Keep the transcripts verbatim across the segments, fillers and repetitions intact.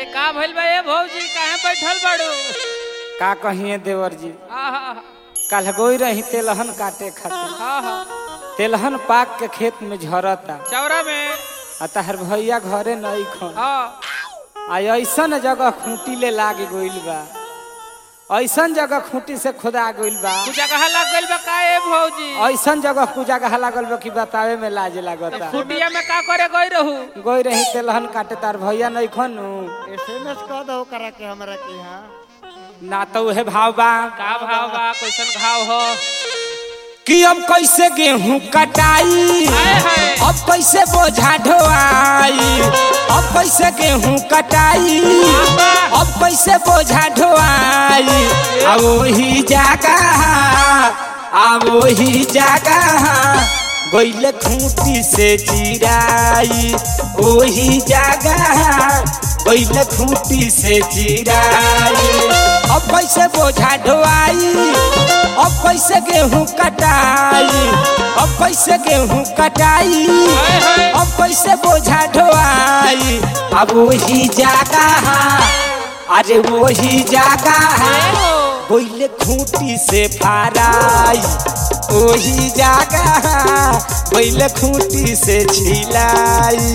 का भइल बा ए भौजी काहे बैठल बाड़ू? का कहिए देवर जी, आहा कल गोई रही तेलहन काटे खातिर। हां हां तेलहन पाक के खेत में झरता, चौरा में आ तहर भैया घरे नहीं खन। हां आ ऐसन जगह खूंटी ले लाग गइल बा, ऐसन जगह खूंटी से खुदा गइल बा, तू जगह लग गइल बा का ए भौजी? ऐसन जगह पूजा कहा लागल बा कि बतावे में लाज लागता। फुटिया में का करे गई रहू? गोई रही तेलहन काटे, तार भैया नहीं खन एसएमएस कर दो करा के हमरा के हां ना तो उहे भाव बा। का भाव बा? कैसन घाव हो? कि अब कैसे गेहूं कटाई, हाय हाय अब कैसे बोझा ढोआई, अब कैसे गेहूं कटाई, अब कैसे बोझा ढोआई। अब वही जगह, अब वही जगह गइले खूंटी से चिराई, वही जगह गइले खूंटी से चिराई। अब कैसे बोझा ढोआई, अब कैसे गेहूं कटाई, अब कैसे गेहूं कटाई, अब कैसे बोझा ढोआई। अब वही जगह, अरे वही जगह गइले खूंटी से फाराई, वही जगह गइले खूंटी से छिलाई।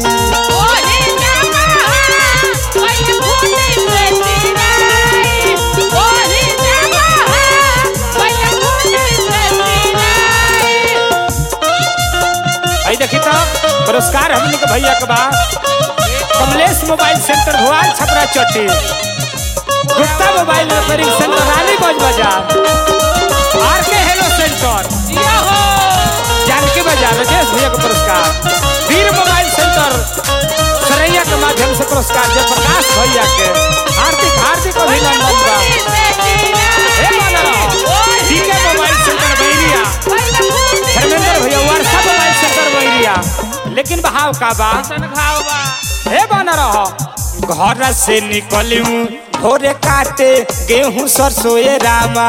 आई देखी तो पुरस्कार हमने के भैया के बा, कमलेश मोबाइल सेंटर भोआल छपरा चट्टी, Gupta mobile repairing centre Raniganj बाजार, आर के हेलो सेंटर जिया हो जानकी बाजार राजेश भैया का पुरस्कार, वीर मोबाइल सेंटर सरैया के माध्यम से पुरस्कार जयप्रकाश भैया के हार्दिक हार्दिक अभिनंदन बा। हे माना DK mobile centre Bairia, Dharmendra भैया वर्षा मोबाइल सेंटर बैरिया। लेकिन भाव का बा, कैसन घाव बा? हे बना रहो घर से निकलूं भोरे काटे गेहूं सरसों ए रामा।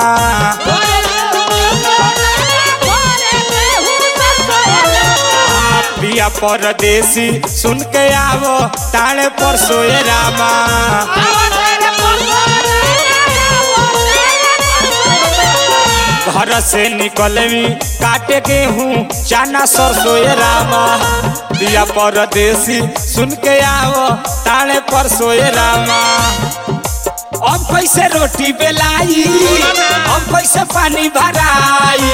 पिया परदेसी सुन के आवो ताने परसों ए रामा। घर से निकलवी काटे गेहूं चना सरसों ए रामा। पिया परदेसी सुन के आवो ताने परसों ए रामा। अब कैसे रोटी बेलाई, अब कैसे पानी भराई,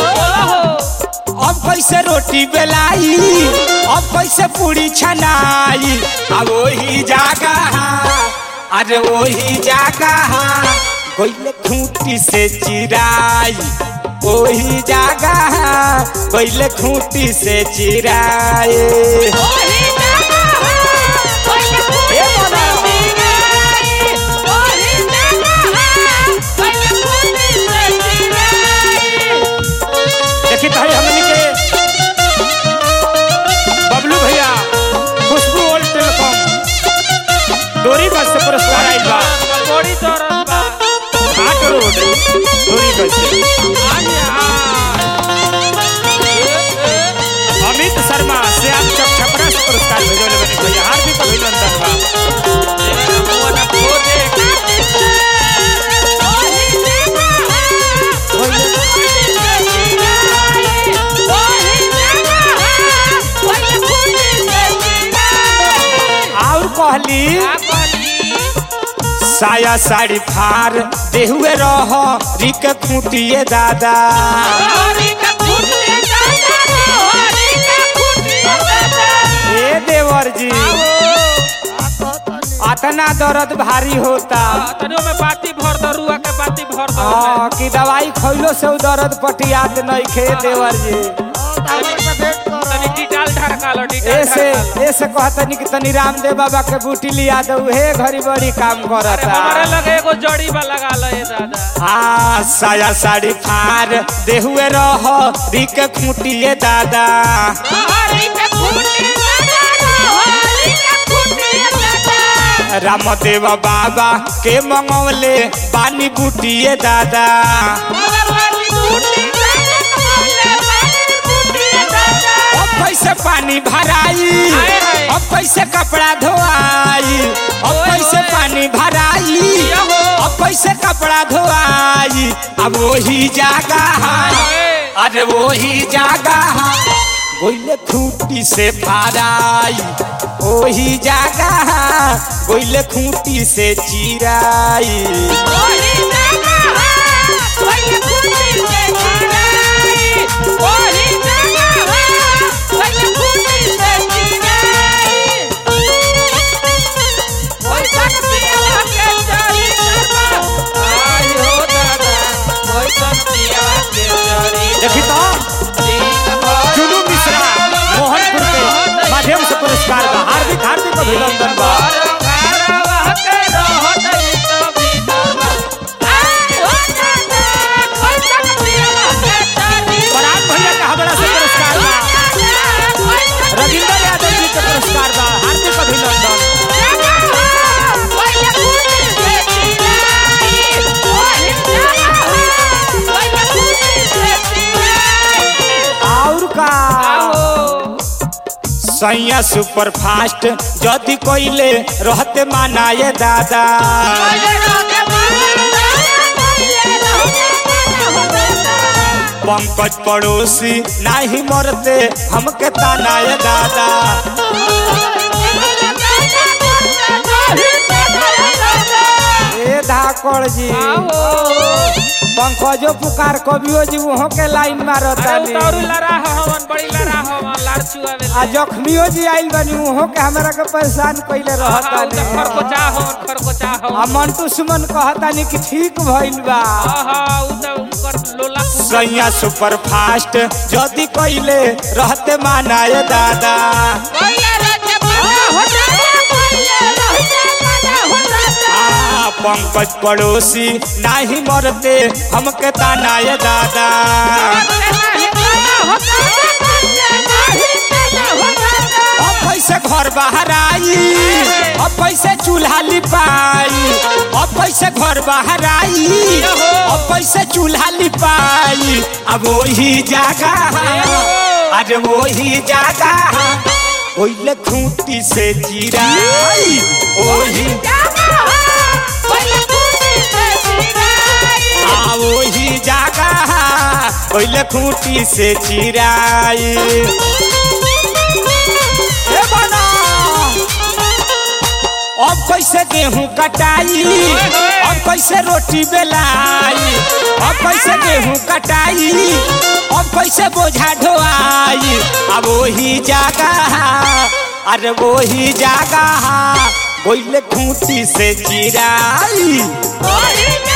अब कैसे रोटी बेलाई, अब कैसे पूरी छनाई। अब वही जगह, अरे वही जगह गइले खूंटी से चिराई, वही जगह गइले खूंटी से चिराई। देखी भाई हमने के बबलू भैया खुशबू ओल्ड टेलीकॉम डोरी बस से पुरस्कार आइल बा, बड़ी दौरत बा आठ रोड डोरी बस से। अमित शर्मा से आप चक छपरा से पुरस्कार भेजल बने भैया, हार्दिक अभिनंदन बा। और कहली साया साड़ी फार देहुए रह रिक खूंटिए दादा। ए देवर जी अतना दर्द भारी होता, तनियो में बाती भर दो, रुआ के बाती भर दो हाँ कि दवाई खइलो से उ दर्द पटियात नहीं खे देवर जी। तनी डिटाल ढरका लो, डिटाल ऐसे ढरका लो। ऐसे कहतनी कि तनी रामदेव बाबा के बूटी लिया दो, हे घड़ी बड़ी काम अरे करता। हमारे लगे एगो जड़ी बा लगा लो ये दादा। हाँ साया साड़ी फार देहुए रह रिक खूंटिए दादा। रामदेव बाबा के मंगवले पानी बूटिए दादा। अब कैसे पानी भराई, अब कैसे कपड़ा धोआई, अब कैसे पानी कैसे कपड़ा धोआई अब वही जगह अरे वही जगह गोइले खूंटी से फाराई वही जगह गोइले खूंटी से चिराई देखी तो चुनू मिश्रा मोहनपुर के माध्यम से पुरस्कार बा हार्दिक हार्दिक अभिनंदन बा पराग भैया का हमरा से पुरस्कार बा रविंद्र यादव जी के पुरस्कार बा हार्दिक अभिनंदन सैया सुपर फास्ट जदि कोइले रहते मानाए दादा पंकज पड़ोसी नहीं मरते हमके तानाए दादा ए धाकड़ जी पंकजो पुकार कवियो जी वहाँ के लाइन मारता आ जख्मियो जी आइल बनी वहाँ के हमरा के परेशान कइले रहता आ मंटू सुमन कहता नहीं कि ठीक भइल बा सैया सुपर फास्ट जदि कइले रहते मानाए दादा पंकज पड़ोसी नहीं मरते हमके तानाए दादा अब कैसे घर बाहर आई अब कैसे चूल्हा लिपाई अब कैसे घर बाहर आई अब कैसे चूल्हा लिपाई अब वही जगह आज वही जगह ओइले खूंटी से चिराई वही वही जगह ओइले खूंटी से चिराई अब कैसे गेहूं कटाई अब कैसे रोटी बेलाई अब कैसे गेहूं कटाई अब कैसे बोझा ढोआई अब वही जगह अरे वही जगह ओइले खूंटी से चिराई